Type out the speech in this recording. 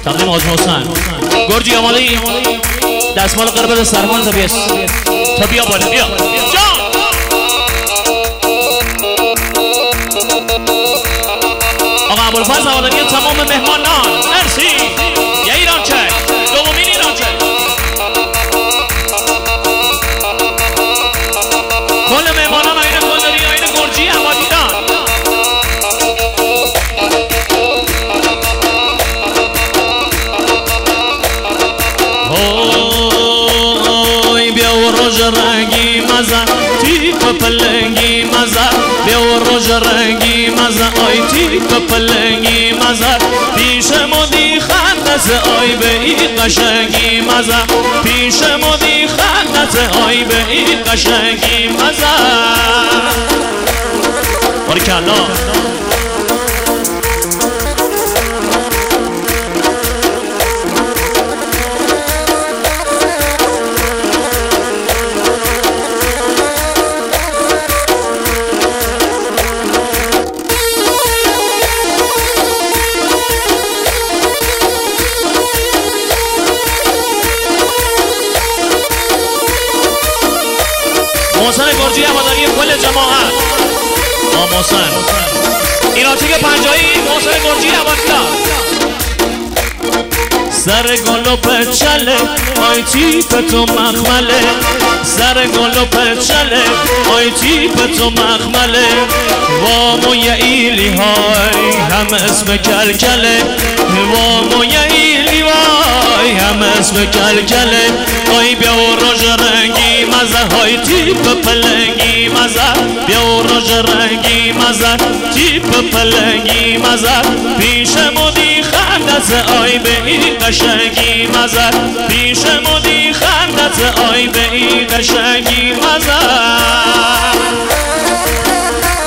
تقدیم حاج محسن گرجی آماده ای؟ دستمال قربت سرمان تا بیا بالا بیا جان. آقا ابوالفضل هواداری تمام مهمانان مرسی. یه ایران چک دومین ایران چک کل مهمانان آین گلداری آین گرجی آبادیدان. اوی بیا و روژ رنگی مزه تیپ پلنگی مزه بیا و روژ رنگی مزه آی تیپ پلنگی مزه پیش مدی خندت آی به این قشنگی مزه پیش مدی خندت آی به این قشنگی مزه. بارکالله. محسن گرجی هواداری کل جماعت محسن ایرانچک پنجایی محسن گرجی هوادار. سر گل و پچله آی تیپ تو مخمله سر گل و پچله آی تیپ تو مخمله وامو یه ایلی های هم اسم کلکله وامو یه ایلی های هم اسم کلکله آی بیا و روژ رنگی مزه های تیپ پلنگی مزه بیا و روژ رنگی مزه تیپ پلنگی مزه پیش مدی خندت آی به این قشنگی مزه پیش مدی خندت آی به این قشنگی مزه.